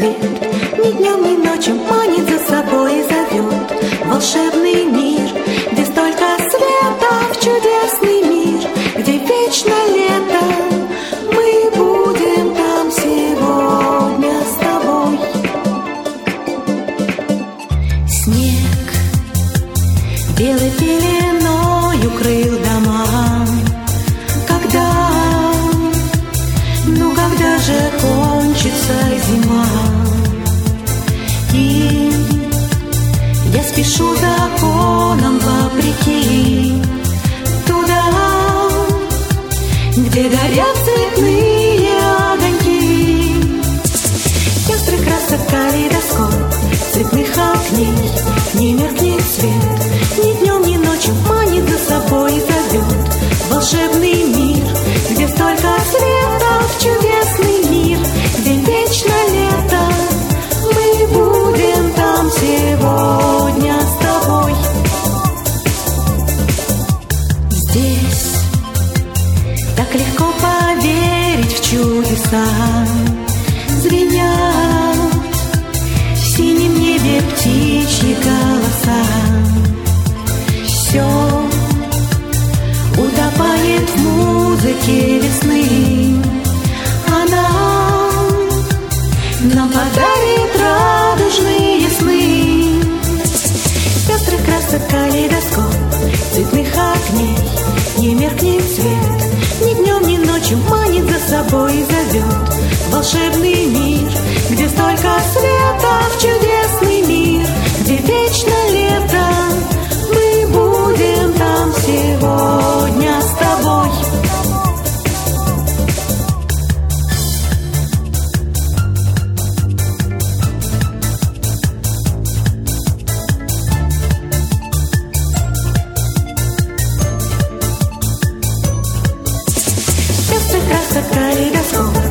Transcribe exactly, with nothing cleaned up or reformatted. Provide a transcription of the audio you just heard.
свет, ни днем, ни ночью манит за собой и зовет. Волшебный мир, где столько света, в чудесный мир, где вечно лето. Мы будем там сегодня с тобой. Снег белой пеленой укрыл дома. Когда, ну когда же кончится зима? И я спешу законом вопреки туда, где горят цветные огоньки. Пестрый красок калейдоскоп цветных огней, не меркнет свет, ни днем, ни ночью манит за собой и зовет. Волшебный мир, где столько света, в чудесный мир, где вечно лето. Мы будем там сегодня с тобой. Здесь так легко поверить в чудеса. Звенят в синем небе птичьи голоса. Все утопает в музыке весны. Она нам подарит радужные сны. Пестрый красок калейдоскоп цветных огней, не меркнет свет, ни днем, ни ночью манит за собой и зовет. Волшебный мир, где столько света, в чудесный мир, где вечно лето. Мы будем там сегодня с тобой. Пестрый красок калейдоскоп